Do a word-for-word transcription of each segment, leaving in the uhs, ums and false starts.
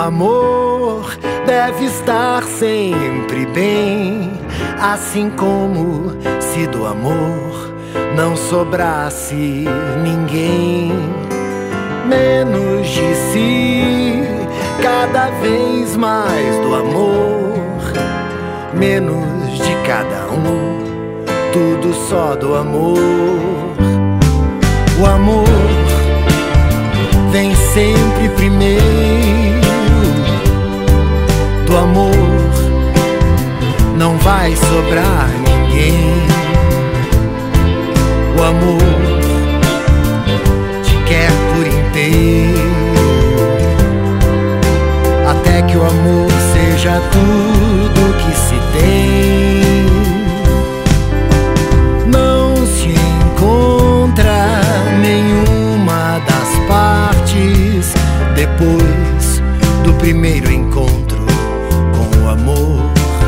amor deve estar sempre bem, assim como se do amor não sobrasse ninguém. Menos de si, cada vez mais do amor, menos de cada um, tudo só do amor. O amor vem sempre primeiro, do amor não vai sobrar ninguém. O amor te quer por inteiro, até que o amor seja tudo que se tem. Não se encontra nenhuma das partes depois do primeiro encontro com o amor.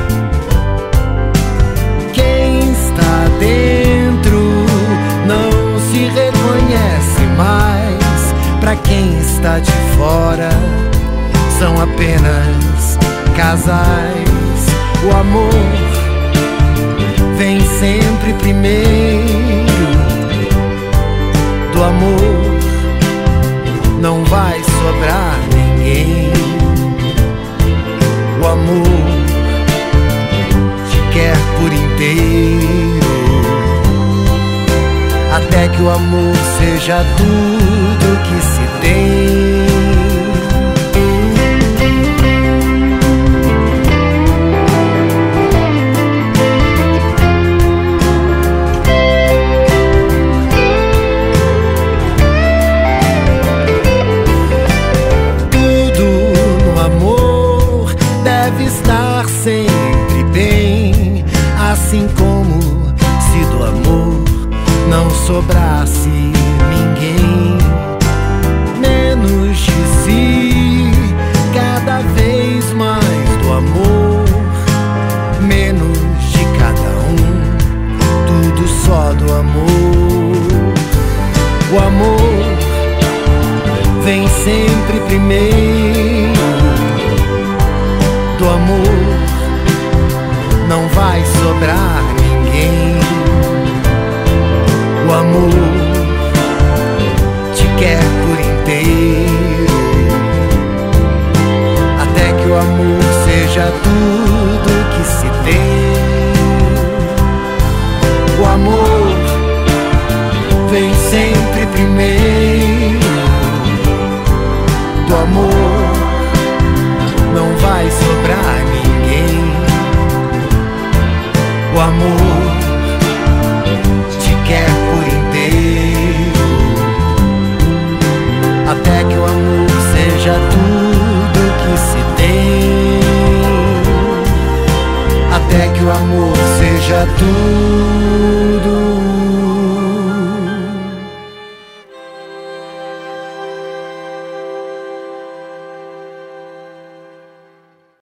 Quem está dentro não se reconhece mais, pra quem está de fora são apenas casais. O amor vem sempre primeiro, do amor não vai sobrar ninguém. O amor te quer por inteiro, até que o amor seja tudo que se tem. Estar sempre bem, assim como se do amor não sobrasse ninguém. Menos de si, cada vez mais do amor, menos de cada um, tudo só do amor. O amor vem sempre primeiro, do amor não vai sobrar ninguém. O amor te quer por inteiro, até que o amor seja tudo que se tem. O amor vem sempre primeiro, do amor não vai sobrar ninguém. O amor te quer por inteiro, até que o amor seja tudo que se tem. Até que o amor seja tudo